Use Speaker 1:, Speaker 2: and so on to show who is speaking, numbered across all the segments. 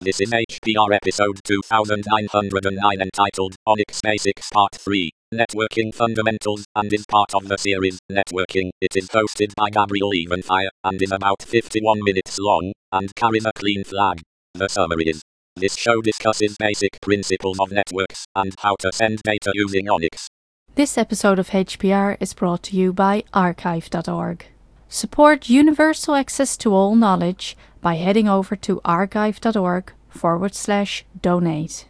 Speaker 1: This is HPR episode 2909 entitled Onyx Basics Part 3, Networking Fundamentals, and is part of the series Networking. It is hosted by Gabriel Evenfire, and is about 51 minutes long, and carries a clean flag. The summary is: this show discusses basic principles of networks, and how to send data using Onyx.
Speaker 2: This episode of HPR is brought to you by archive.org. Support universal access to all knowledge by heading over to archive.org/donate.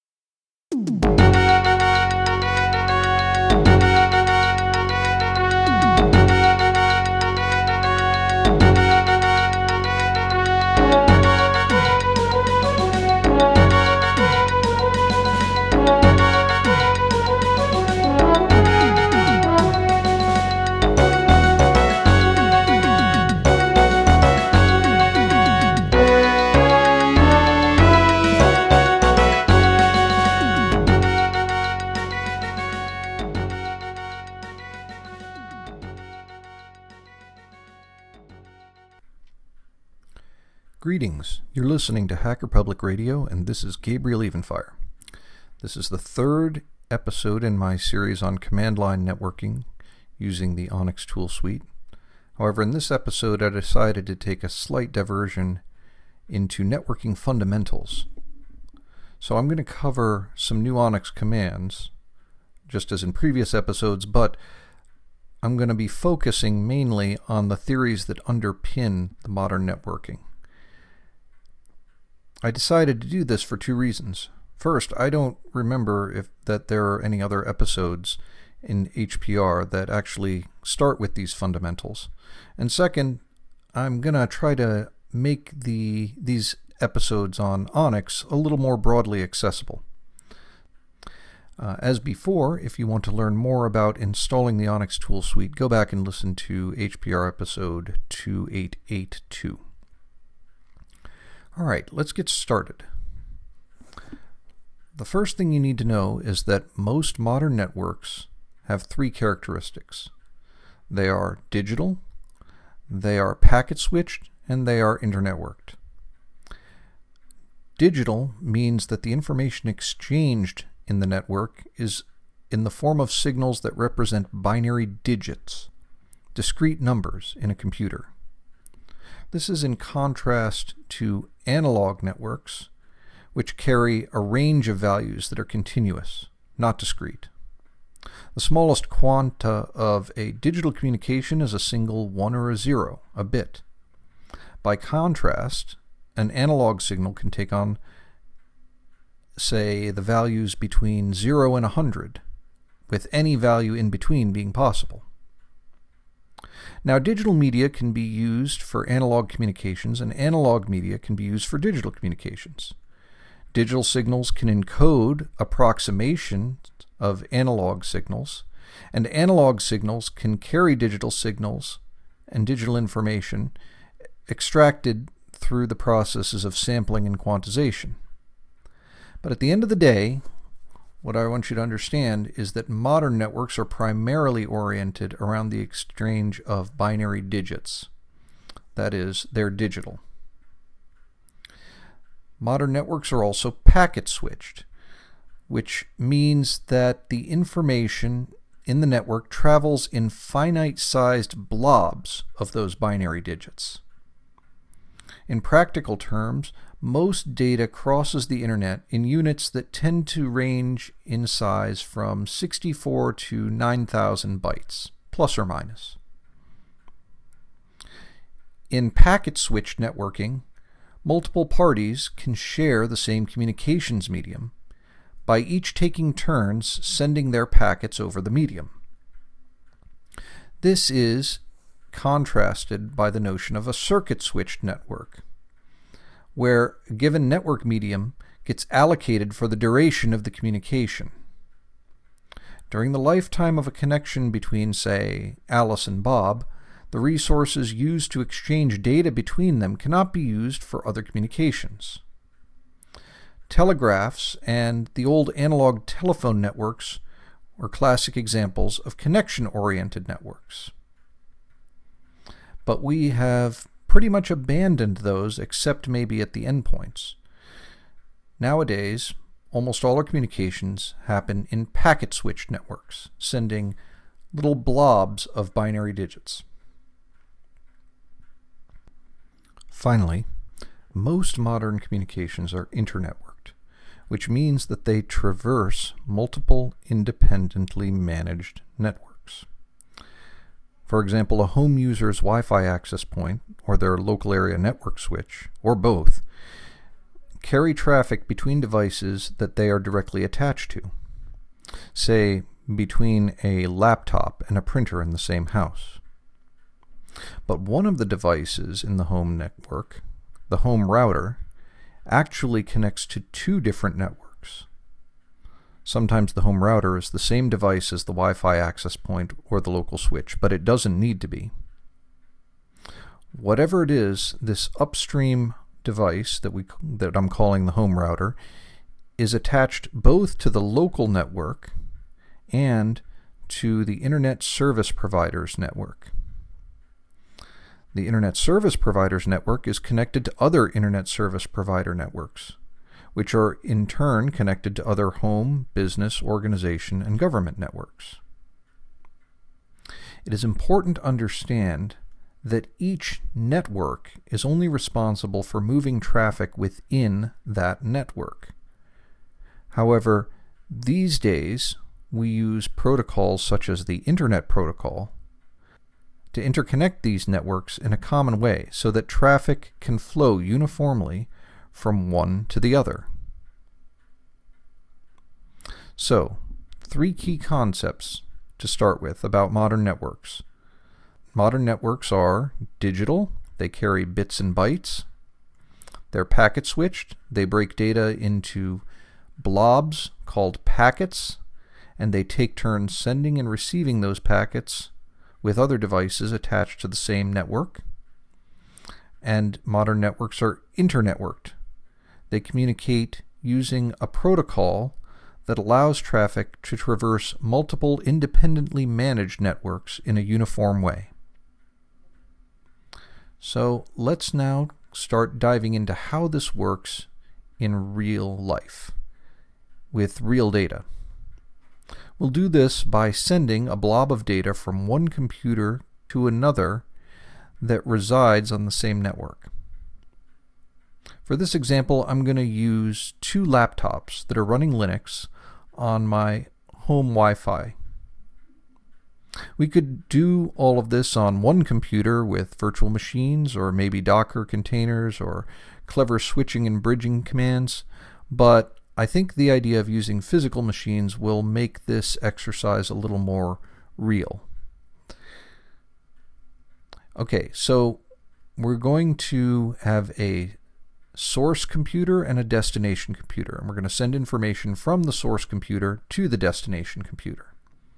Speaker 3: Greetings, you're listening to Hacker Public Radio, and this is Gabriel Evenfire. This is the third episode in my series on command line networking using the Onyx tool suite. However, in this episode I decided to take a slight diversion into networking fundamentals. So I'm going to cover some new Onyx commands, just as in previous episodes, but I'm going to be focusing mainly on the theories that underpin the modern networking. I decided to do this for two reasons. First, I don't remember that there are any other episodes in HPR that actually start with these fundamentals. And second, I'm going to try to make these episodes on Onyx a little more broadly accessible. As before, if you want to learn more about installing the Onyx tool suite, go back and listen to HPR episode 2882. All right, let's get started. The first thing you need to know is that most modern networks have three characteristics. They are digital, they are packet switched, and they are internetworked. Digital means that the information exchanged in the network is in the form of signals that represent binary digits, discrete numbers in a computer. This is in contrast to analog networks, which carry a range of values that are continuous, not discrete. The smallest quanta of a digital communication is a single 1 or a 0, a bit. By contrast, an analog signal can take on, say, the values between 0 and 100, with any value in between being possible. Now, digital media can be used for analog communications, and analog media can be used for digital communications. Digital signals can encode approximations of analog signals, and analog signals can carry digital signals and digital information extracted through the processes of sampling and quantization. But at the end of the day, what I want you to understand is that modern networks are primarily oriented around the exchange of binary digits. That is, they're digital. Modern networks are also packet switched, which means that the information in the network travels in finite-sized blobs of those binary digits. In practical terms, most data crosses the internet in units that tend to range in size from 64 to 9,000 bytes, plus or minus. In packet-switched networking, multiple parties can share the same communications medium by each taking turns sending their packets over the medium. This is contrasted by the notion of a circuit-switched network, where a given network medium gets allocated for the duration of the communication. During the lifetime of a connection between, say, Alice and Bob, the resources used to exchange data between them cannot be used for other communications. Telegraphs and the old analog telephone networks were classic examples of connection-oriented networks. But we have pretty much abandoned those except maybe at the endpoints. Nowadays, almost all our communications happen in packet-switched networks, sending little blobs of binary digits. Finally, most modern communications are internetworked, which means that they traverse multiple independently managed networks. For example, a home user's Wi-Fi access point, or their local area network switch, or both, carry traffic between devices that they are directly attached to, say between a laptop and a printer in the same house. But one of the devices in the home network, the home router, actually connects to two different networks. Sometimes the home router is the same device as the Wi-Fi access point or the local switch, but it doesn't need to be. Whatever it is, this upstream device that I'm calling the home router is attached both to the local network and to the Internet Service Provider's network. The Internet Service Provider's network is connected to other Internet Service Provider networks, which are in turn connected to other home, business, organization, and government networks. It is important to understand that each network is only responsible for moving traffic within that network. However, these days we use protocols such as the Internet Protocol to interconnect these networks in a common way so that traffic can flow uniformly from one to the other. So, 3 key concepts to start with about modern networks. Modern networks are digital, they carry bits and bytes. They're packet switched, they break data into blobs called packets, and they take turns sending and receiving those packets with other devices attached to the same network. And modern networks are internetworked. They communicate using a protocol that allows traffic to traverse multiple independently managed networks in a uniform way. So let's now start diving into how this works in real life with real data. We'll do this by sending a blob of data from one computer to another that resides on the same network. For this example, I'm going to use 2 laptops that are running Linux on my home Wi-Fi. We could do all of this on one computer with virtual machines or maybe Docker containers or clever switching and bridging commands, but I think the idea of using physical machines will make this exercise a little more real. Okay, so we're going to have a source computer and a destination computer, and we're going to send information from the source computer to the destination computer.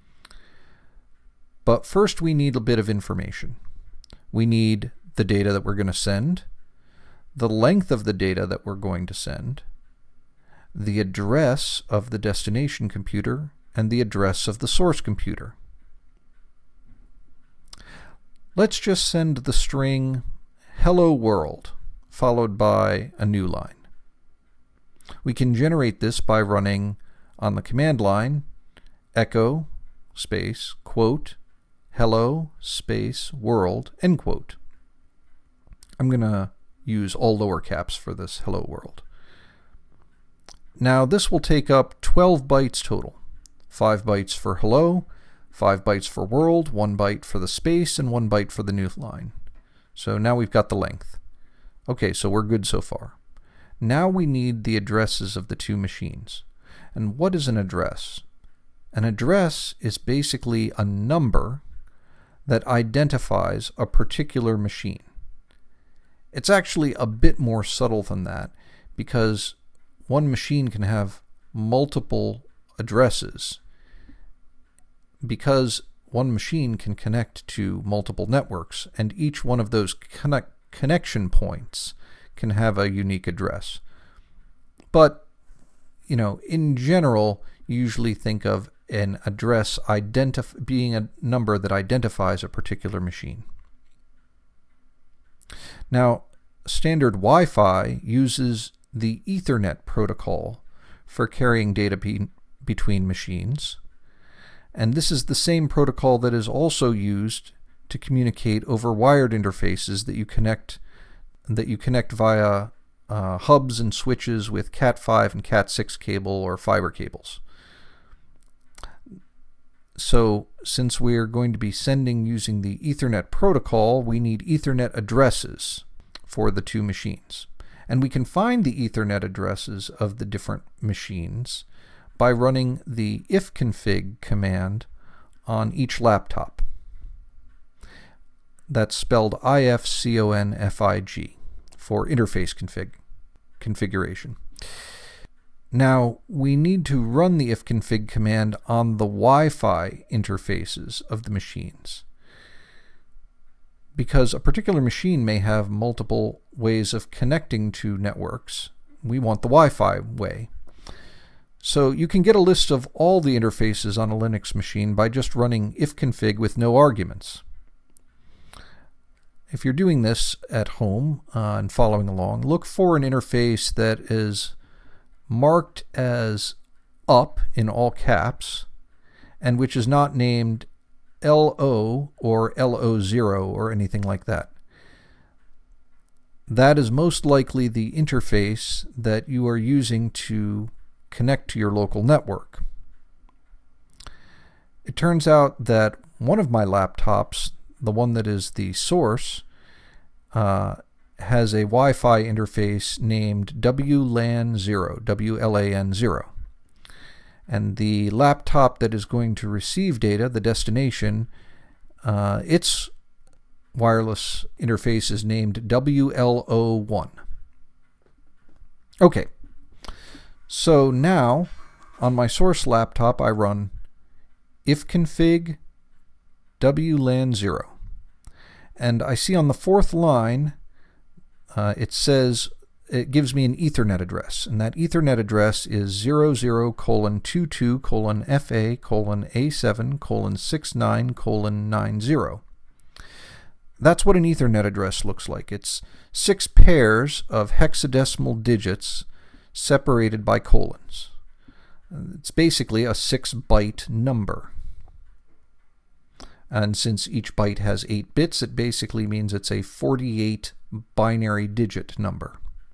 Speaker 3: But first we need a bit of information. We need the data that we're going to send, the length of the data that we're going to send, the address of the destination computer, and the address of the source computer. Let's just send the string "Hello World" followed by a new line. We can generate this by running on the command line echo space quote hello space world end quote. I'm going to use all lower caps for this hello world. Now this will take up 12 bytes total. 5 bytes for hello, 5 bytes for world, 1 byte for the space, and 1 byte for the new line. So now we've got the length. Okay, so we're good so far. Now we need the addresses of the 2 machines. And what is an address? An address is basically a number that identifies a particular machine. It's actually a bit more subtle than that, because one machine can have multiple addresses. Because one machine can connect to multiple networks, and each one of those connection points can have a unique address. But, in general, you usually think of an address being a number that identifies a particular machine. Now, standard Wi-Fi uses the Ethernet protocol for carrying data between machines. And this is the same protocol that is also used to communicate over wired interfaces that you connect via hubs and switches with Cat5 and Cat6 cable or fiber cables. So since we're going to be sending using the Ethernet protocol, we need Ethernet addresses for the two machines. And we can find the Ethernet addresses of the different machines by running the ifconfig command on each laptop. That's spelled ifconfig for interface configuration. Now, we need to run the ifconfig command on the Wi-Fi interfaces of the machines, because a particular machine may have multiple ways of connecting to networks. We want the Wi-Fi way. So you can get a list of all the interfaces on a Linux machine by just running ifconfig with no arguments. If you're doing this at home and following along, look for an interface that is marked as up in all caps and which is not named LO or LO0 or anything like that. That is most likely the interface that you are using to connect to your local network. It turns out that one of my laptops, the one that is the source, has a Wi-Fi interface named WLAN0, WLAN0. And the laptop that is going to receive data, the destination, its wireless interface is named WLO1. Okay, so now on my source laptop I run ifconfig WLAN0. And I see on the fourth line it gives me an Ethernet address, and that Ethernet address is 00:22:FA:'A7:69:90. That's what an Ethernet address looks like. It's 6 pairs of hexadecimal digits separated by colons. It's basically a 6-byte number. And since each byte has 8 bits, it basically means it's a 48 binary digit number.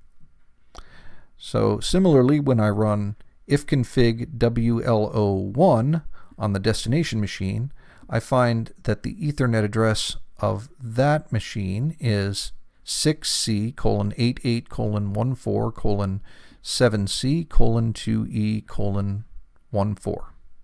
Speaker 3: So similarly, when I run ifconfig WLO1 on the destination machine, I find that the Ethernet address of that machine is 6C:88:14:7C:2E:14.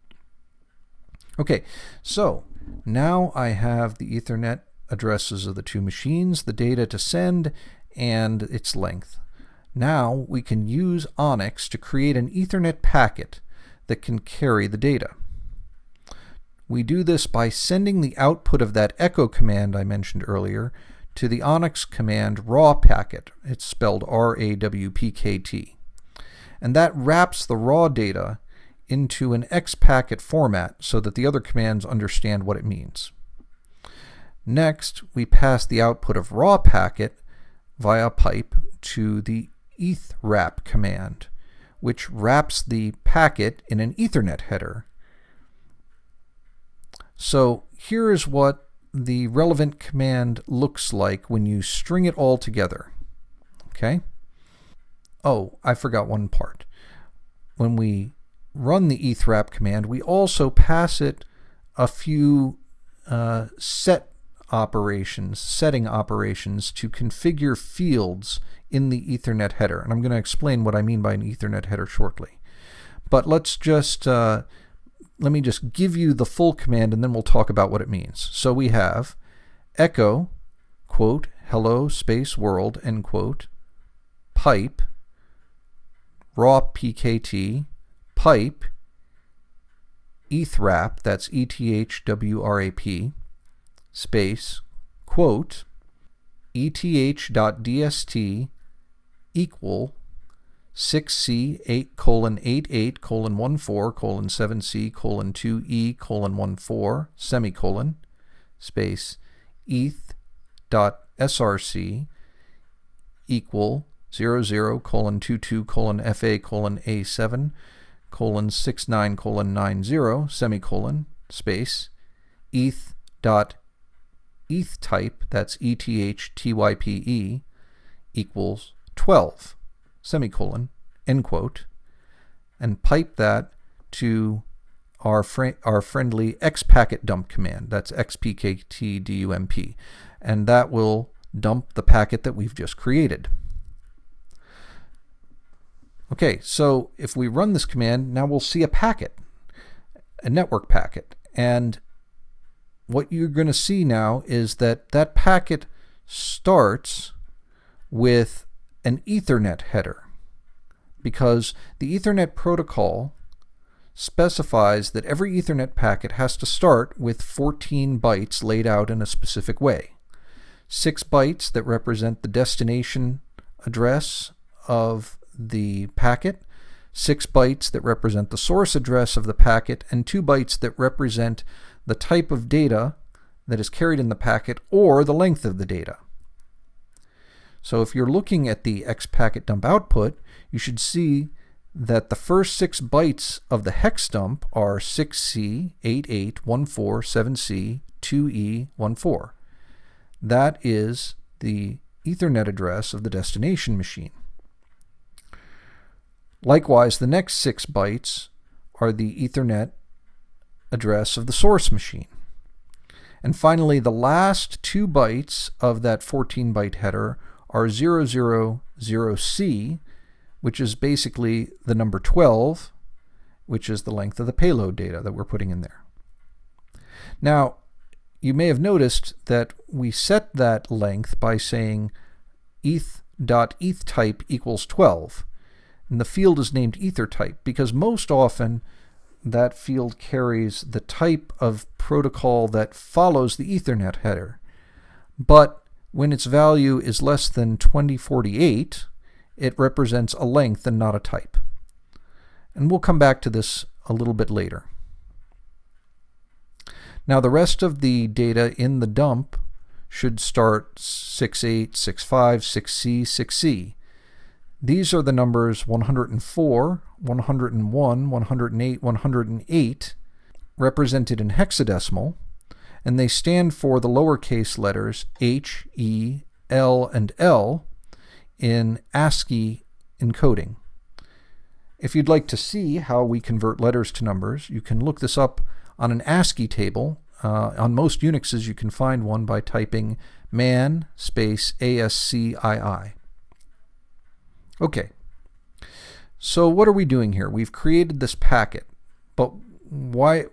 Speaker 3: Okay, so now I have the Ethernet addresses of the two machines, the data to send, and its length. Now we can use Onyx to create an Ethernet packet that can carry the data. We do this by sending the output of that echo command I mentioned earlier to the Onyx command raw packet. It's spelled RAWPKT. And that wraps the raw data into an XPacket format so that the other commands understand what it means. Next, we pass the output of raw packet via pipe to the ethwrap command, which wraps the packet in an Ethernet header. So here is what the relevant command looks like when you string it all together. Okay? Oh, I forgot one part. When we run the ethwrap command, we also pass it a few setting operations to configure fields in the Ethernet header. And I'm going to explain what I mean by an Ethernet header shortly. But let me just give you the full command and then we'll talk about what it means. So we have echo, quote, hello space world, end quote, pipe, raw PKT, pipe, ethwrap, that's ETHWRAP, space, quote, eth.dst equal 6C:88:14:7C:2E:14, semicolon, space, eth.src equal 00:22:FA:'A7:69:90 space ETH.ETHtype, that's ETHTYPE, equals 12, end quote, and pipe that to our friendly xpacketdump command, that's xpktdump, and that will dump the packet that we've just created. Okay, so if we run this command, now we'll see a packet, a network packet, and what you're going to see now is that that packet starts with an Ethernet header, because the Ethernet protocol specifies that every Ethernet packet has to start with 14 bytes laid out in a specific way. 6 bytes that represent the destination address of the packet, 6 bytes that represent the source address of the packet, and 2 bytes that represent the type of data that is carried in the packet or the length of the data. So if you're looking at the xpacketdump output, you should see that the first 6 bytes of the hex dump are 6C881477C2E14. That is the Ethernet address of the destination machine. Likewise, the next 6 bytes are the Ethernet address of the source machine. And finally, the last 2 bytes of that 14-byte header are 000C, which is basically the number 12, which is the length of the payload data that we're putting in there. Now, you may have noticed that we set that length by saying ETH.ETHtype equals 12. And the field is named EtherType because most often that field carries the type of protocol that follows the Ethernet header. But when its value is less than 2048, it represents a length and not a type. And we'll come back to this a little bit later. Now the rest of the data in the dump should start 68, 65, 6C, 6C. These are the numbers 104, 101, 108, 108, represented in hexadecimal, and they stand for the lowercase letters H, E, L, and L in ASCII encoding. If you'd like to see how we convert letters to numbers, you can look this up on an ASCII table. On most Unixes, you can find one by typing man space ASCII. Okay, so what are we doing here? We've created this packet, but why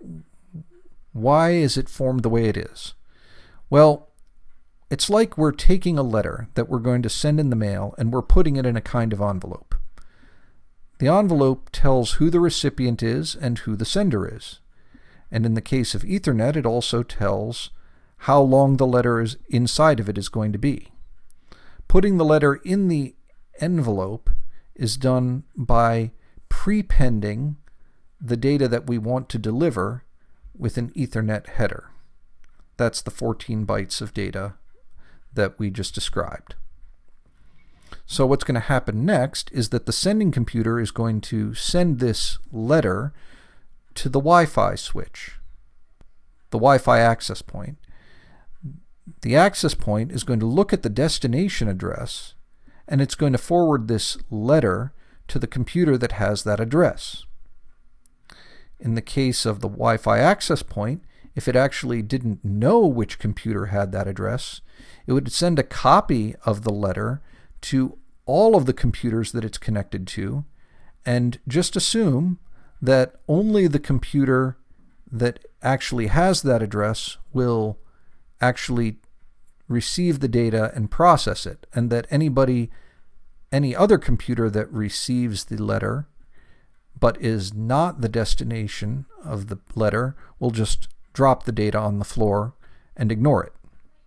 Speaker 3: is it formed the way it is? Well, it's like we're taking a letter that we're going to send in the mail and we're putting it in a kind of envelope. The envelope tells who the recipient is and who the sender is. And in the case of Ethernet, it also tells how long the letter is inside of it is going to be. Putting the letter in the envelope is done by prepending the data that we want to deliver with an Ethernet header. That's the 14 bytes of data that we just described. So what's going to happen next is that the sending computer is going to send this letter to the Wi-Fi switch, the Wi-Fi access point. The access point is going to look at the destination address, and it's going to forward this letter to the computer that has that address. In the case of the Wi-Fi access point, if it actually didn't know which computer had that address, it would send a copy of the letter to all of the computers that it's connected to, and just assume that only the computer that actually has that address will actually receive the data and process it, and that any other computer that receives the letter but is not the destination of the letter will just drop the data on the floor and ignore it.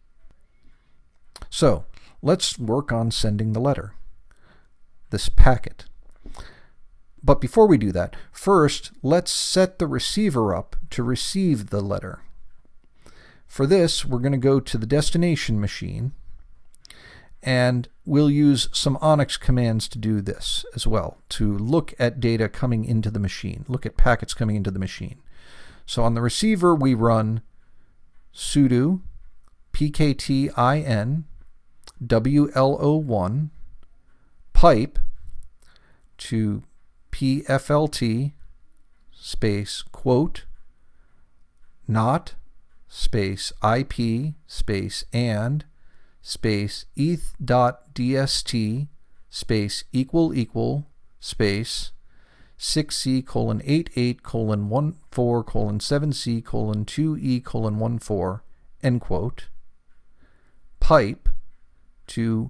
Speaker 3: So let's work on sending the letter, this packet. But before we do that, first let's set the receiver up to receive the letter. For this, we're going to go to the destination machine, and we'll use some ONIX commands to do this as well, to look at data coming into the machine, look at packets coming into the machine. So on the receiver, we run sudo pktin wlo1 pipe to pflt space quote not space IP space and space eth.dst space equal space 6c:88:14:7c:2e:14 end quote pipe to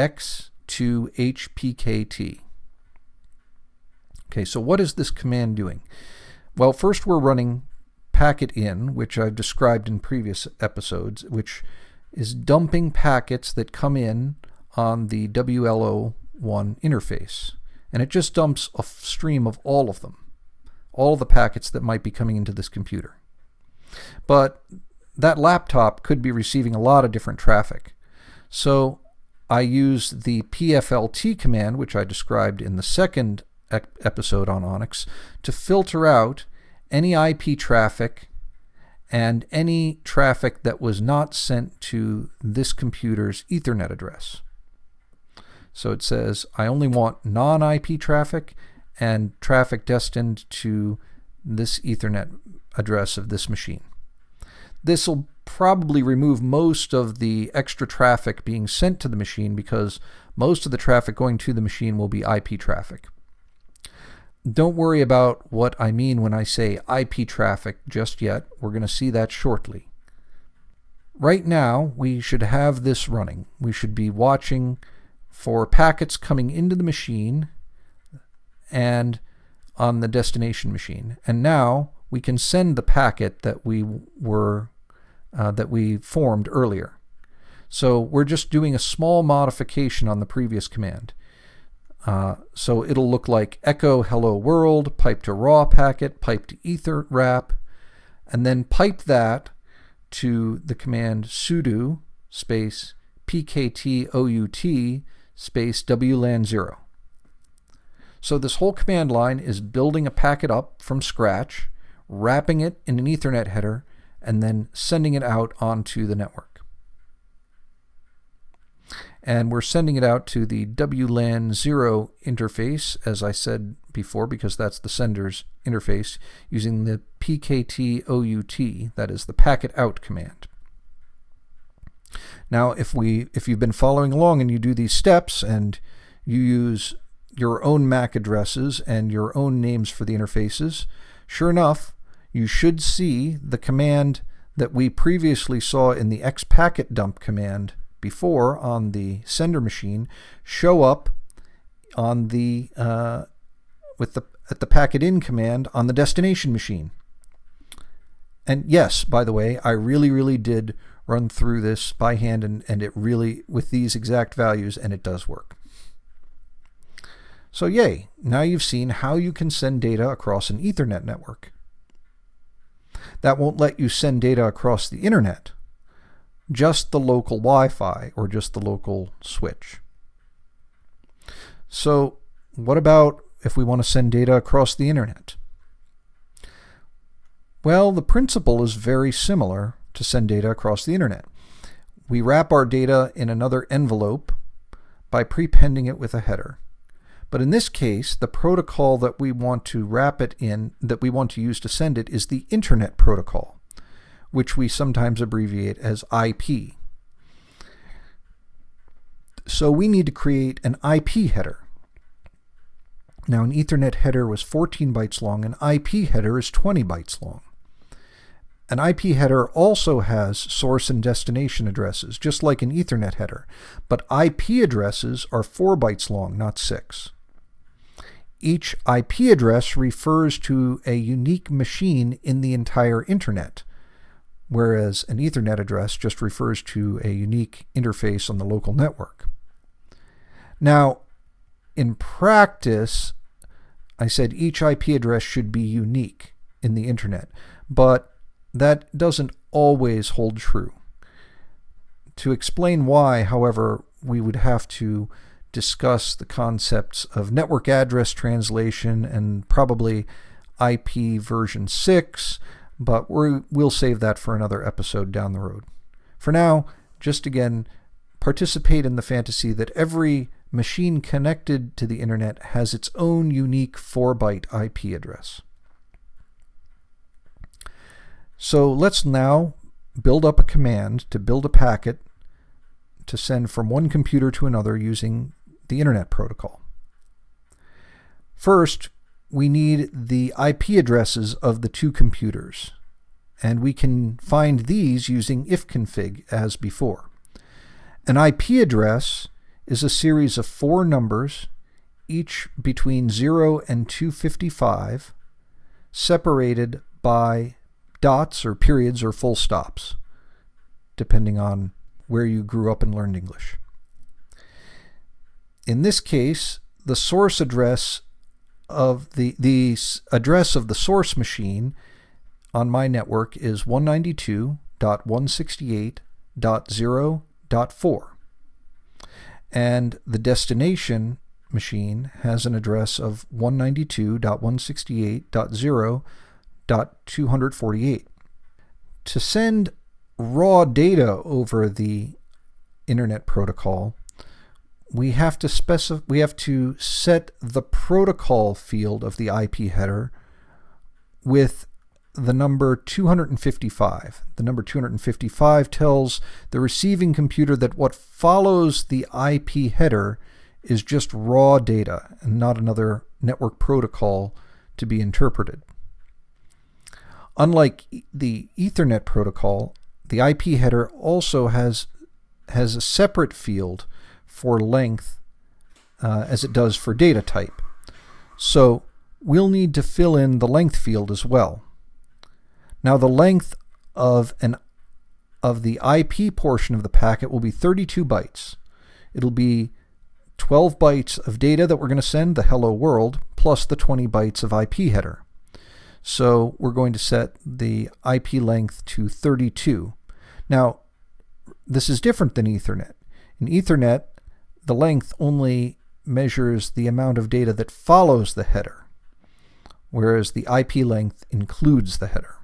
Speaker 3: x2hpkt. Okay, so what is this command doing? Well, first we're running packet in, which I've described in previous episodes, which is dumping packets that come in on the WLO1 interface. And it just dumps a stream of all of them, all the packets that might be coming into this computer. But that laptop could be receiving a lot of different traffic. So I use the pflt command, which I described in the second episode on ONIX, to filter out any IP traffic and any traffic that was not sent to this computer's Ethernet address. So it says, I only want non-IP traffic and traffic destined to this Ethernet address of this machine. This will probably remove most of the extra traffic being sent to the machine, because most of the traffic going to the machine will be IP traffic. Don't worry about what I mean when I say IP traffic just yet. We're going to see that shortly. Right now, we should have this running. We should be watching for packets coming into the machine and on the destination machine. And now we can send the packet that we formed earlier. So we're just doing a small modification on the previous command. So it'll look like echo hello world, pipe to raw packet, pipe to ether wrap, and then pipe that to the command sudo space pktout space wlan0. So this whole command line is building a packet up from scratch, wrapping it in an Ethernet header, and then sending it out onto the network. And we're sending it out to the WLAN0 interface, as I said before, because that's the sender's interface, using the pktout, that is the packet out command. Now, if you've been following along and you do these steps and you use your own MAC addresses and your own names for the interfaces, sure enough, you should see the command that we previously saw in the xpacketdump command before on the sender machine show up on the at the packet in command on the destination machine. And yes, by the way, I really did run through this by hand, and it really, with these exact values, and it does work. So yay, now you've seen how you can send data across an Ethernet network. That won't let you send data across the internet, just the local Wi-Fi or just the local switch. So what about if we want to send data across the internet? Well, the principle is very similar to send data across the internet. We wrap our data in another envelope by prepending it with a header. But in this case, the protocol that we want to wrap it in, that we want to use to send it, is the Internet Protocol, which we sometimes abbreviate as IP. So we need to create an IP header. Now, an Ethernet header was 14 bytes long, an IP header is 20 bytes long. An IP header also has source and destination addresses, just like an Ethernet header, but IP addresses are 4 bytes long, not 6. Each IP address refers to a unique machine in the entire internet, whereas an Ethernet address just refers to a unique interface on the local network. Now, in practice, I said each IP address should be unique in the internet, but that doesn't always hold true. To explain why, however, we would have to discuss the concepts of network address translation and probably IP version 6, but we'll save that for another episode down the road. For now, just again, participate in the fantasy that every machine connected to the internet has its own unique 4-byte IP address. So let's now build up a command to build a packet to send from one computer to another using the Internet Protocol. First, we need the IP addresses of the two computers, and we can find these using ifconfig as before. An IP address is a series of 4 numbers, each between 0 and 255, separated by dots or periods or full stops, depending on where you grew up and learned English. In this case, the source address of the address of the source machine on my network is 192.168.0.4, and the destination machine has an address of 192.168.0.248. To send raw data over the Internet Protocol, we have to set the protocol field of the IP header with the number 255. The number 255 tells the receiving computer that what follows the IP header is just raw data and not another network protocol to be interpreted. Unlike the Ethernet protocol, the IP header also has a separate field for length as it does for data type. So we'll need to fill in the length field as well. Now the length of the IP portion of the packet will be 32 bytes. It'll be 12 bytes of data that we're going to send, the hello world, plus the 20 bytes of IP header. So we're going to set the IP length to 32. Now, this is different than Ethernet. In Ethernet, the length only measures the amount of data that follows the header, whereas the IP length includes the header.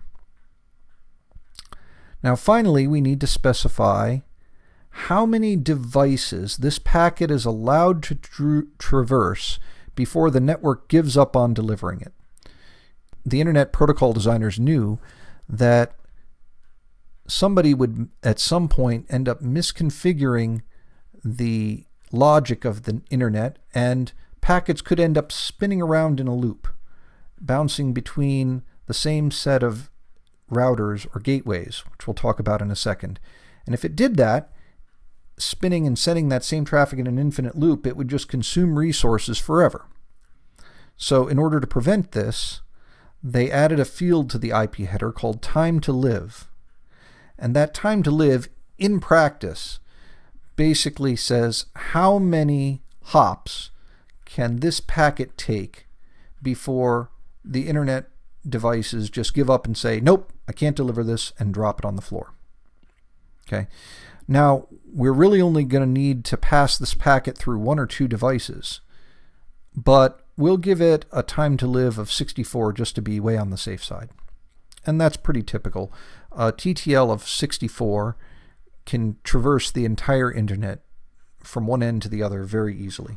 Speaker 3: Now finally, we need to specify how many devices this packet is allowed to traverse before the network gives up on delivering it. The Internet Protocol designers knew that somebody would at some point end up misconfiguring the logic of the internet, and packets could end up spinning around in a loop, bouncing between the same set of routers or gateways, which we'll talk about in a second. And if it did that, spinning and sending that same traffic in an infinite loop, it would just consume resources forever. So in order to prevent this, they added a field to the IP header called time to live. And that time to live, in practice, basically says how many hops can this packet take before the internet devices just give up and say, nope, I can't deliver this, and drop it on the floor. Okay. Now, we're really only going to need to pass this packet through 1 or 2 devices, but we'll give it a time to live of 64 just to be way on the safe side. And that's pretty typical. A TTL of 64 can traverse the entire internet from one end to the other very easily.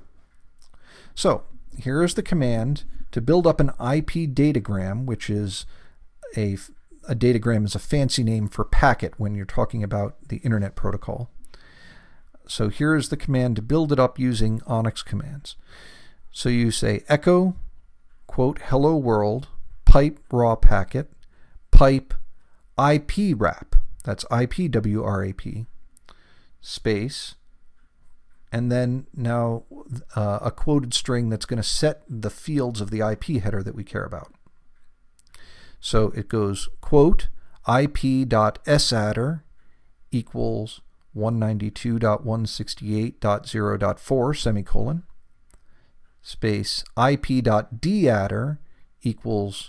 Speaker 3: So, here is the command to build up an IP datagram, which is a datagram is a fancy name for packet when you're talking about the Internet Protocol. So here is the command to build it up using Onyx commands. So you say echo, quote, hello world, pipe raw packet, pipe IP wrap, that's IPWRAP, space, and then now a quoted string that's going to set the fields of the IP header that we care about. So it goes, quote, ip.sadder equals 192.168.0.4, semicolon, space, ip.dadder equals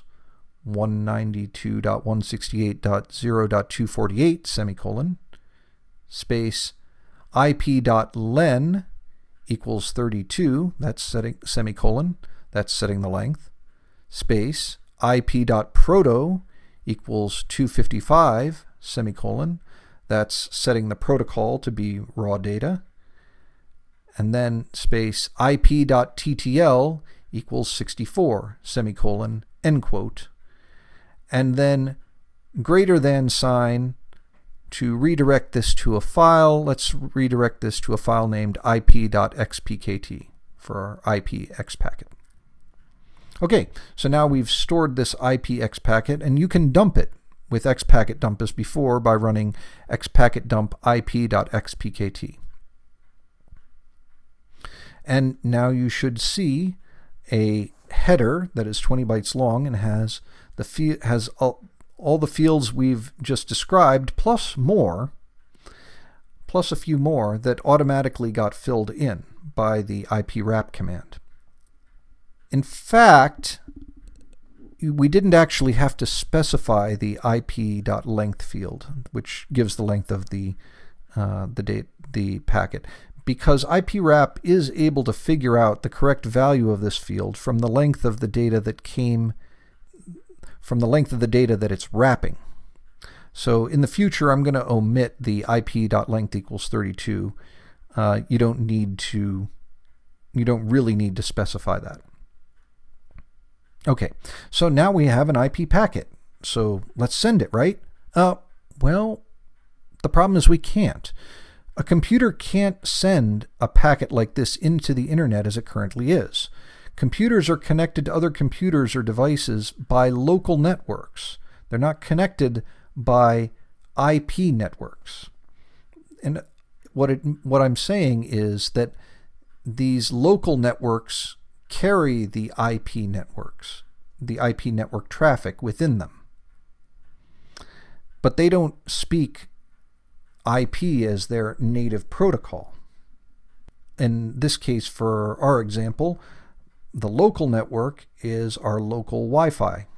Speaker 3: 192.168.0.248, semicolon, space, ip.len equals 32, that's setting semicolon, that's setting the length, space, ip.proto equals 255, semicolon, that's setting the protocol to be raw data, and then space, ip.ttl equals 64, semicolon, end quote, and then greater than sign to redirect this to a file. Let's redirect this to a file named ip.xpkt for our IPX packet. Okay, so now we've stored this IPX packet, and you can dump it with xpacket dump as before by running xpacket dump ip.xpkt. And now you should see a header that is 20 bytes long and has all the fields we've just described, plus a few more that automatically got filled in by the ipwrap command. In fact, we didn't actually have to specify the ip.length field, which gives the length of the packet, because ipwrap is able to figure out the correct value of this field from the length of the data that it's wrapping. So in the future, I'm going to omit the ip.length equals 32. You don't really need to specify that. Okay, so now we have an IP packet. So let's send it, right? Well, the problem is we can't. A computer can't send a packet like this into the internet as it currently is. Computers are connected to other computers or devices by local networks. They're not connected by IP networks. And what I'm saying is that these local networks carry the IP network traffic within them. But they don't speak IP as their native protocol. In this case, for our example, the local network is our local Wi-Fi.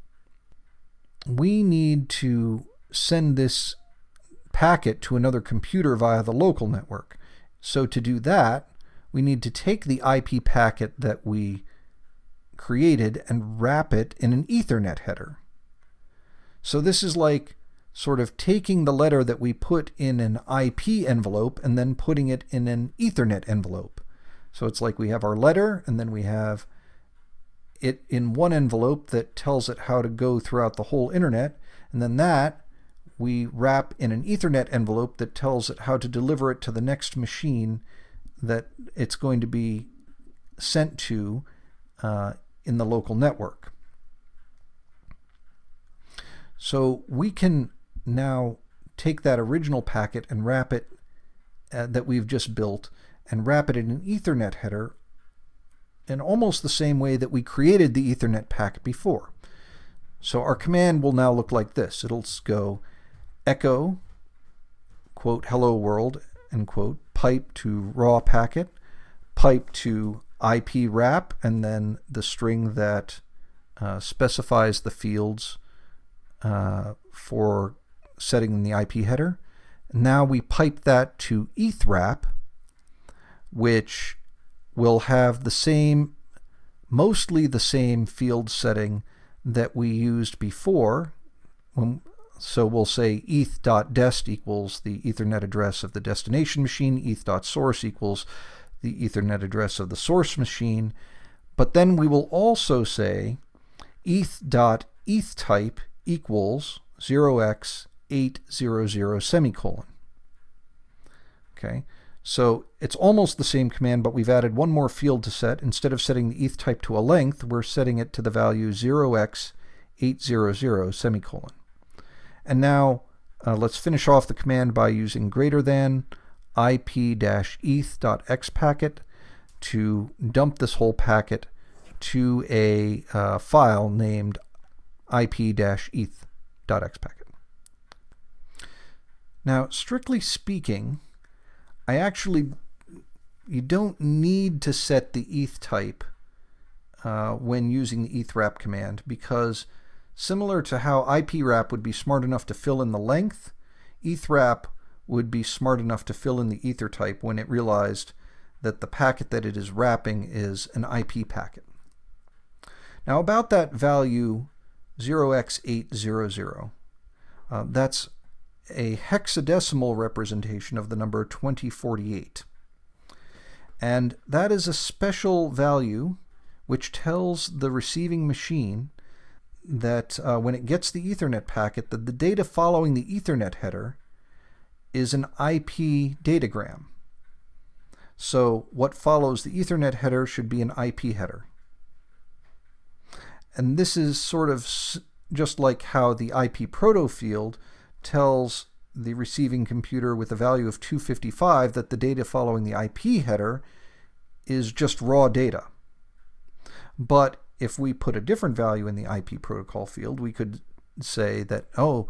Speaker 3: We need to send this packet to another computer via the local network. So to do that, we need to take the IP packet that we created and wrap it in an Ethernet header. So this is like sort of taking the letter that we put in an IP envelope and then putting it in an Ethernet envelope. So it's like we have our letter, and then we have it in one envelope that tells it how to go throughout the whole internet, and then that we wrap in an Ethernet envelope that tells it how to deliver it to the next machine that it's going to be sent to in the local network. So we can now take that original packet and wrap it that we've just built and wrap it in an Ethernet header in almost the same way that we created the Ethernet packet before. So our command will now look like this. It'll go echo, quote, hello world, end quote, pipe to raw packet, pipe to IP wrap, and then the string that specifies the fields for setting in the IP header. Now we pipe that to ethwrap, which will have the same, mostly the same field setting that we used before. So we'll say eth.dest equals the Ethernet address of the destination machine, eth.source equals the Ethernet address of the source machine. But then we will also say eth.ethtype equals 0x800 semicolon. Okay, so it's almost the same command, but we've added one more field to set. Instead of setting the eth type to a length, we're setting it to the value 0x800 semicolon. And now let's finish off the command by using greater than ip-eth.xpacket to dump this whole packet to a file named ip-eth.xpacket. Now, strictly speaking, you don't need to set the eth type when using the ethwrap command, because similar to how ipwrap would be smart enough to fill in the length, ethwrap would be smart enough to fill in the ether type when it realized that the packet that it is wrapping is an IP packet. Now about that value 0x800, that's a hexadecimal representation of the number 2048. And that is a special value which tells the receiving machine that when it gets the Ethernet packet, that the data following the Ethernet header is an IP datagram. So what follows the Ethernet header should be an IP header. And this is sort of just like how the IP proto field tells the receiving computer with a value of 255 that the data following the IP header is just raw data. But if we put a different value in the IP protocol field, we could say that, oh,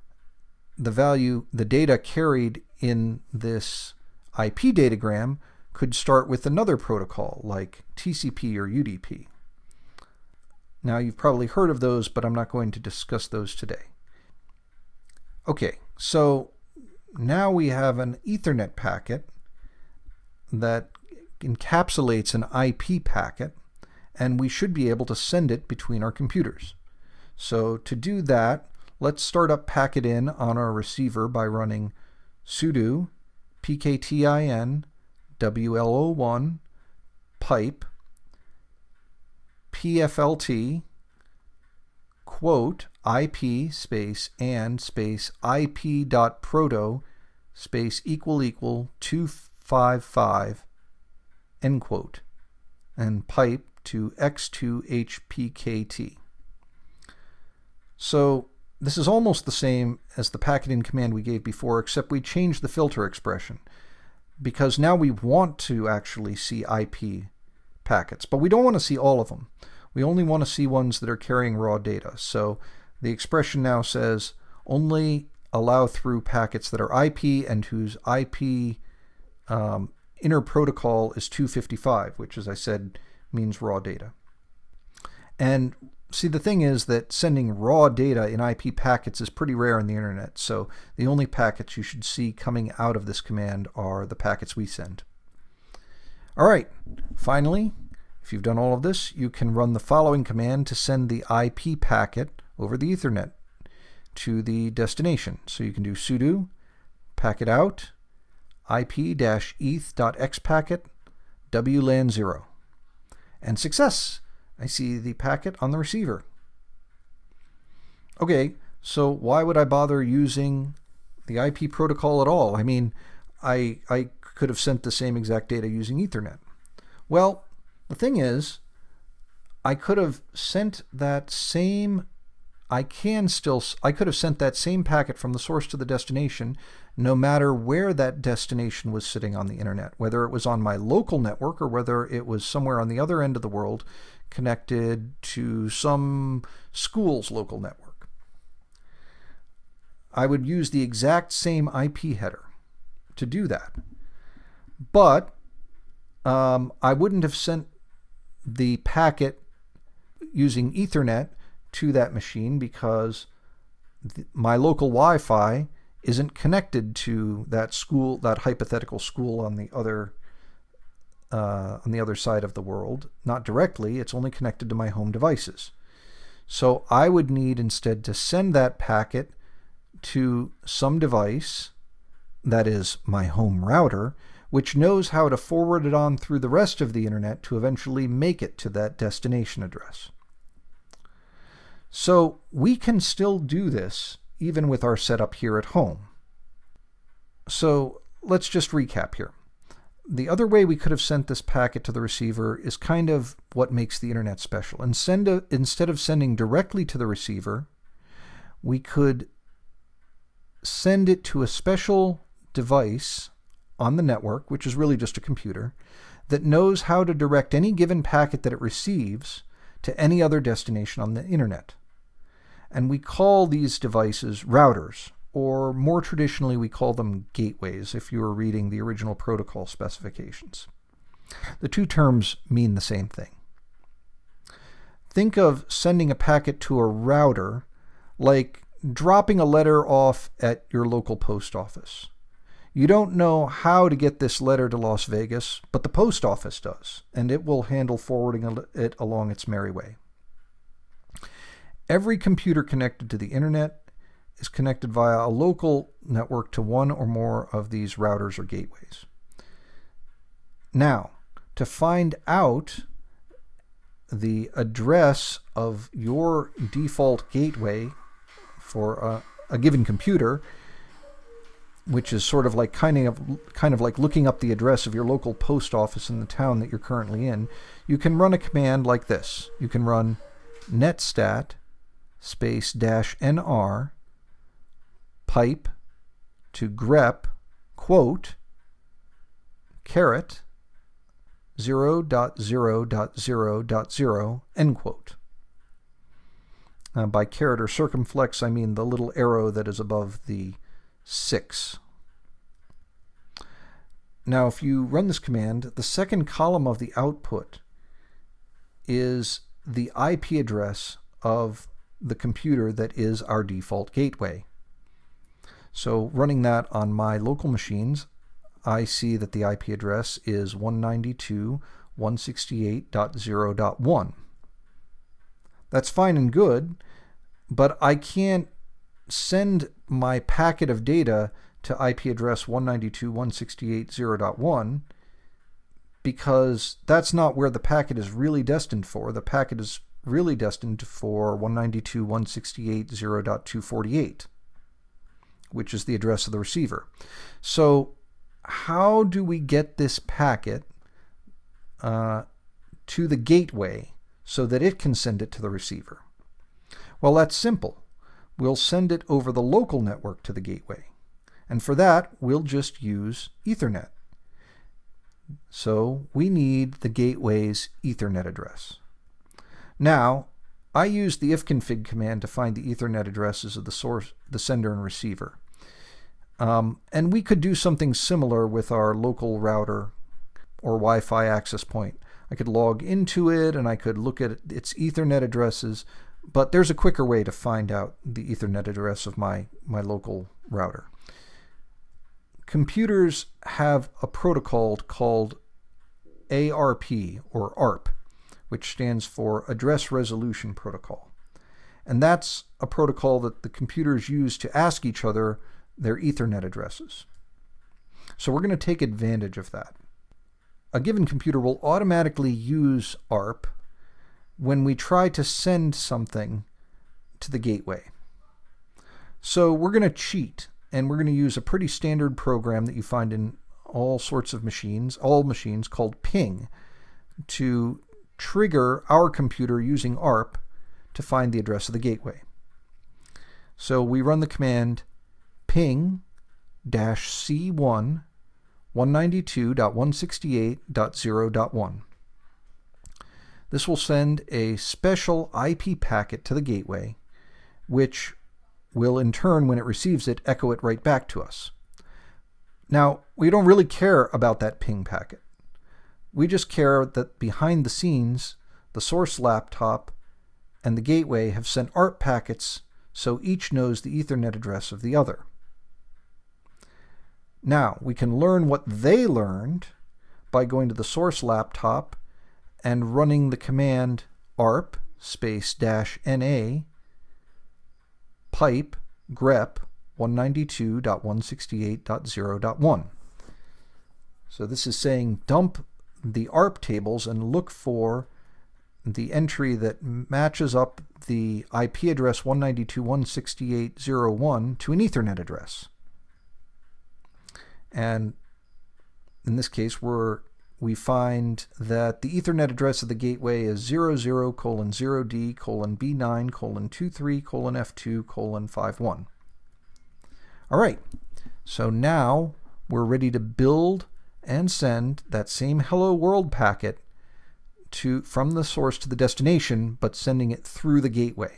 Speaker 3: the data carried in this IP datagram could start with another protocol like TCP or UDP. Now, you've probably heard of those, but I'm not going to discuss those today. Okay, so now we have an Ethernet packet that encapsulates an IP packet, and we should be able to send it between our computers. So to do that, let's start up Packet-In on our receiver by running sudo pktin wlo1 pipe pflt quote IP space and space IP.proto space equal 255 end quote, and pipe to x2hpkt. So this is almost the same as the packet-in command we gave before, except we changed the filter expression, because now we want to actually see IP packets, but we don't want to see all of them. We only want to see ones that are carrying raw data. So the expression now says only allow through packets that are IP and whose IP inner protocol is 255, which, as I said, means raw data. And see, the thing is that sending raw data in IP packets is pretty rare on the internet, so the only packets you should see coming out of this command are the packets we send. All right, finally, if you've done all of this, you can run the following command to send the IP packet over the Ethernet to the destination. So you can do sudo packetout ip-eth.xpacket wlan 0. And success! I see the packet on the receiver. Okay, so why would I bother using the IP protocol at all? I mean, I could have sent the same exact data using Ethernet. Well, the thing is, I could have sent that same packet from the source to the destination no matter where that destination was sitting on the internet, whether it was on my local network or whether it was somewhere on the other end of the world connected to some school's local network. I would use the exact same IP header to do that. But I wouldn't have sent the packet using Ethernet to that machine because my local Wi-Fi isn't connected to that school, that hypothetical school on the other side of the world. Not directly, it's only connected to my home devices. So I would need instead to send that packet to some device, that is my home router, which knows how to forward it on through the rest of the internet to eventually make it to that destination address. So we can still do this even with our setup here at home. So let's just recap here. The other way we could have sent this packet to the receiver is kind of what makes the internet special. Instead of sending directly to the receiver, we could send it to a special device on the network, which is really just a computer, that knows how to direct any given packet that it receives to any other destination on the internet. And we call these devices routers, or more traditionally we call them gateways if you were reading the original protocol specifications. The two terms mean the same thing. Think of sending a packet to a router like dropping a letter off at your local post office. You don't know how to get this letter to Las Vegas, but the post office does, and it will handle forwarding it along its merry way. Every computer connected to the internet is connected via a local network to one or more of these routers or gateways. Now, to find out the address of your default gateway for a given computer, which is sort of like kind of like looking up the address of your local post office in the town that you're currently in, you can run a command like this. You can run netstat -nr pipe to grep quote caret 0.0.0.0 end quote. By caret or circumflex, I mean the little arrow that is above the 6. Now, if you run this command, the second column of the output is the IP address of the computer that is our default gateway. So running that on my local machines, I see that the IP address is 192.168.0.1. That's fine and good, but I can't send my packet of data to IP address 192.168.0.1 because that's not where the packet is really destined for. The packet is really destined for 192.168.0.248, which is the address of the receiver. So how do we get this packet to the gateway so that it can send it to the receiver? Well, that's simple. We'll send it over the local network to the gateway. And for that, we'll just use Ethernet. So we need the gateway's Ethernet address. Now, I use the ifconfig command to find the Ethernet addresses of the source, the sender and receiver. And we could do something similar with our local router or Wi-Fi access point. I could log into it and I could look at its Ethernet addresses, but there's a quicker way to find out the Ethernet address of my local router. Computers have a protocol called ARP, or ARP, which stands for Address Resolution Protocol. And that's a protocol that the computers use to ask each other their Ethernet addresses. So we're going to take advantage of that. A given computer will automatically use ARP when we try to send something to the gateway. So we're going to cheat, and we're going to use a pretty standard program that you find in all sorts of machines, all machines, called ping, to trigger our computer using ARP to find the address of the gateway. So we run the command ping -c1 192.168.0.1. This will send a special IP packet to the gateway, which will in turn, when it receives it, echo it right back to us. Now, we don't really care about that ping packet. We just care that behind the scenes, the source laptop and the gateway have sent ARP packets so each knows the Ethernet address of the other. Now, we can learn what they learned by going to the source laptop and running the command ARP -NA pipe grep 192.168.0.1. So this is saying dump the ARP tables and look for the entry that matches up the IP address 192.168.0.1 to an Ethernet address. And in this case, we find that the Ethernet address of the gateway is 00:0D:B9:23:F2:51. All right, so now we're ready to build and send that same hello world packet from the source to the destination, but sending it through the gateway.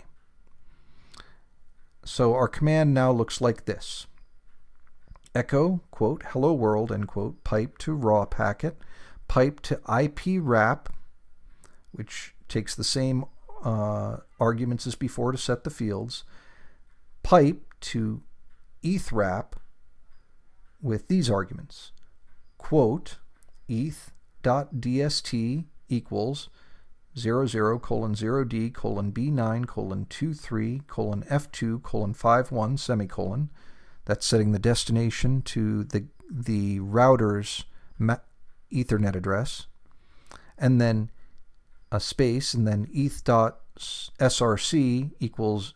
Speaker 3: So our command now looks like this. Echo, quote, hello world, end quote, pipe to raw packet, pipe to IP wrap, which takes the same arguments as before to set the fields, pipe to eth wrap, with these arguments. Quote, eth.dst equals 00:0d:b9:23:f2:51 semicolon. That's setting the destination to the router's Ethernet address. And then a space, and then eth.src equals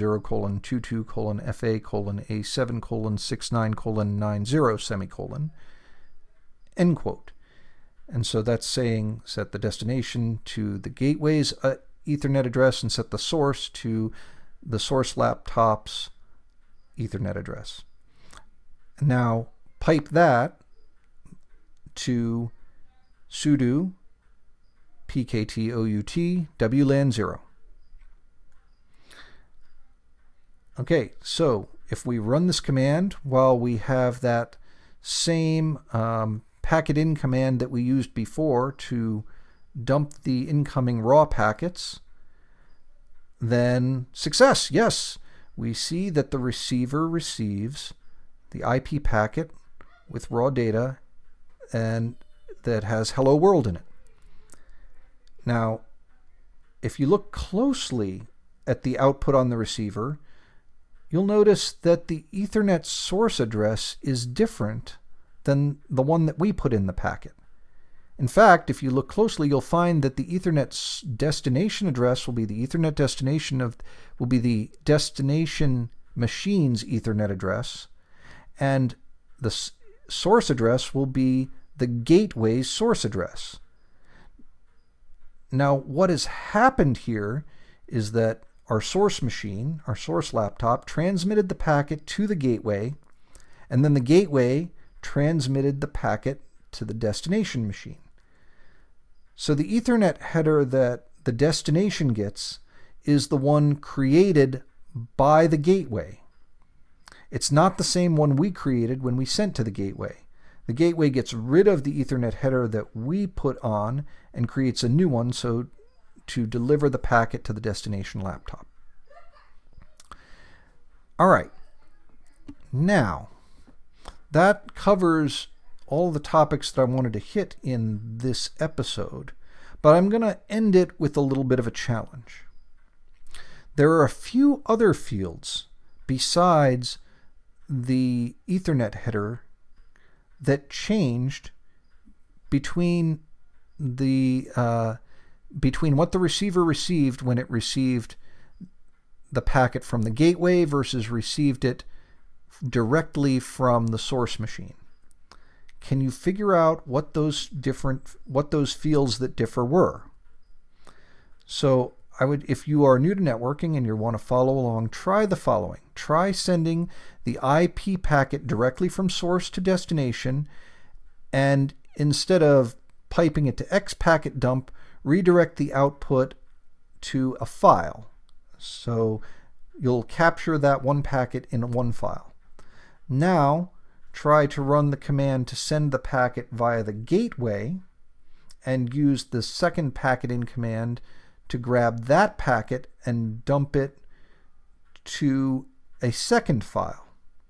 Speaker 3: 00:22:fa::a7:69:90 semicolon. End quote. And so that's saying set the destination to the gateway's Ethernet address and set the source to the source laptop's Ethernet address. Now pipe that to sudo pktout wlan 0. Okay, so if we run this command while we have that same packet in command that we used before to dump the incoming raw packets, then success, yes, we see that the receiver receives the IP packet with raw data and that has hello world in it. Now, if you look closely at the output on the receiver, you'll notice that the Ethernet source address is different than the one that we put in the packet. In fact, if you look closely, you'll find that the Ethernet destination address will be the Ethernet destination machine's Ethernet address, and the source address will be the gateway's source address. Now, what has happened here is that our source machine, our source laptop, transmitted the packet to the gateway, and then the gateway transmitted the packet to the destination machine. So the Ethernet header that the destination gets is the one created by the gateway. It's not the same one we created when we sent to the gateway. The gateway gets rid of the Ethernet header that we put on and creates a new one so to deliver the packet to the destination laptop. All right. Now, that covers all the topics that I wanted to hit in this episode, but I'm going to end it with a little bit of a challenge. There are a few other fields besides the Ethernet header that changed between what the receiver received when it received the packet from the gateway versus received it directly from the source machine. Can you figure out what those fields that differ were? So if you are new to networking and you want to follow along, try the following. Try sending the IP packet directly from source to destination, and instead of piping it to xpacketdump, redirect the output to a file. So you'll capture that one packet in one file. Now, try to run the command to send the packet via the gateway and use the second packet in command to grab that packet and dump it to a second file.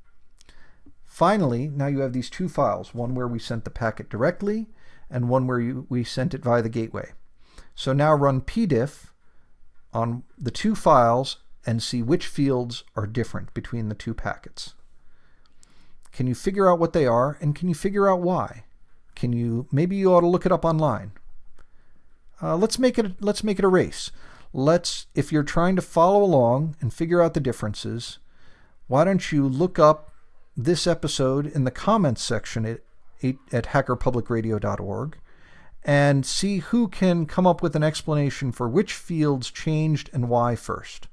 Speaker 3: Finally, now you have these two files, one where we sent the packet directly and one where we sent it via the gateway. So now run pdiff on the two files and see which fields are different between the two packets. Can you figure out what they are, and can you figure out why? Maybe you ought to look it up online. Let's make it a race. If you're trying to follow along and figure out the differences, why don't you look up this episode in the comments section at hackerpublicradio.org and see who can come up with an explanation for which fields changed and why first.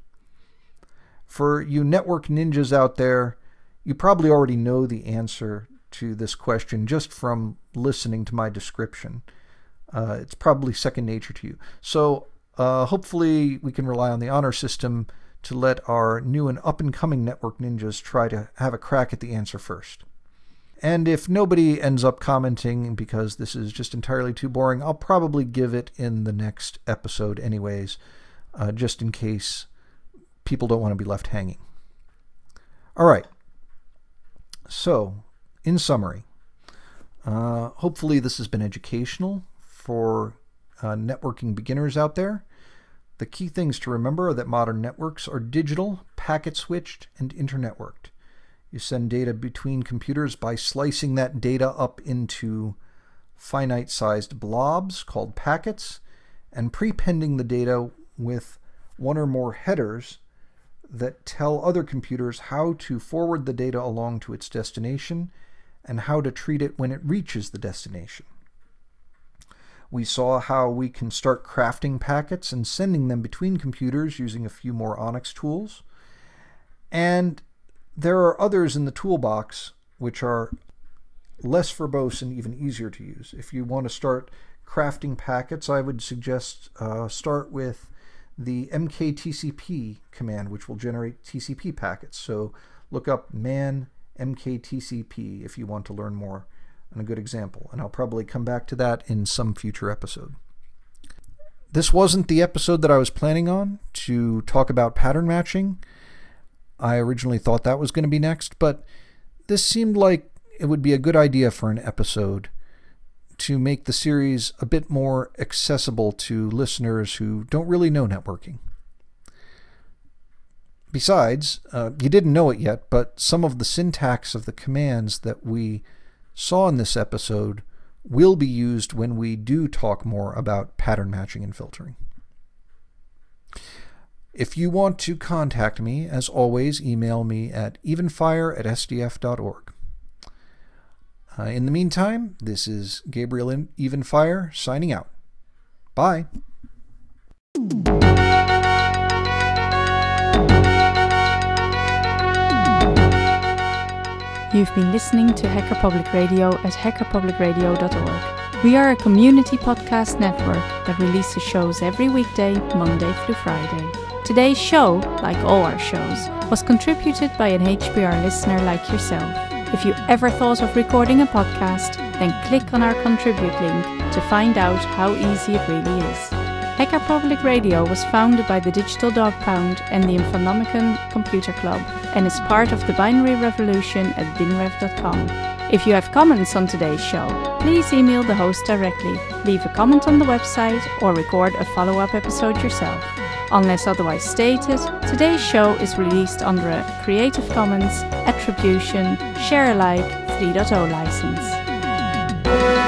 Speaker 3: For you network ninjas out there, you probably already know the answer to this question just from listening to my description. It's probably second nature to you. So hopefully we can rely on the honor system to let our new and up-and-coming network ninjas try to have a crack at the answer first. And if nobody ends up commenting because this is just entirely too boring, I'll probably give it in the next episode anyways, just in case people don't want to be left hanging. All right. So, in summary, hopefully this has been educational for networking beginners out there. The key things to remember are that modern networks are digital, packet-switched, and internetworked. You send data between computers by slicing that data up into finite-sized blobs called packets and prepending the data with one or more headers that tell other computers how to forward the data along to its destination and how to treat it when it reaches the destination. We saw how we can start crafting packets and sending them between computers using a few more ONNX tools. And there are others in the toolbox which are less verbose and even easier to use. If you want to start crafting packets, I would suggest start with the mktcp command, which will generate TCP packets. So look up man mktcp if you want to learn more on a good example, and I'll probably come back to that in some future episode. This wasn't the episode that I was planning on to talk about pattern matching. I originally thought that was going to be next, but this seemed like it would be a good idea for an episode to make the series a bit more accessible to listeners who don't really know networking. Besides, you didn't know it yet, but some of the syntax of the commands that we saw in this episode will be used when we do talk more about pattern matching and filtering. If you want to contact me, as always, email me at evenfire@sdf.org. In the meantime, this is Gabriel Evenfire signing out. Bye.
Speaker 2: You've been listening to Hacker Public Radio at hackerpublicradio.org. We are a community podcast network that releases shows every weekday, Monday through Friday. Today's show, like all our shows, was contributed by an HPR listener like yourself. If you ever thought of recording a podcast, then click on our contribute link to find out how easy it really is. Hacker Public Radio was founded by the Digital Dog Pound and the Infonomicon Computer Club and is part of the binary revolution at binrev.com. If you have comments on today's show, please email the host directly, leave a comment on the website, or record a follow-up episode yourself. Unless otherwise stated, today's show is released under a Creative Commons Attribution Share Alike 3.0 license.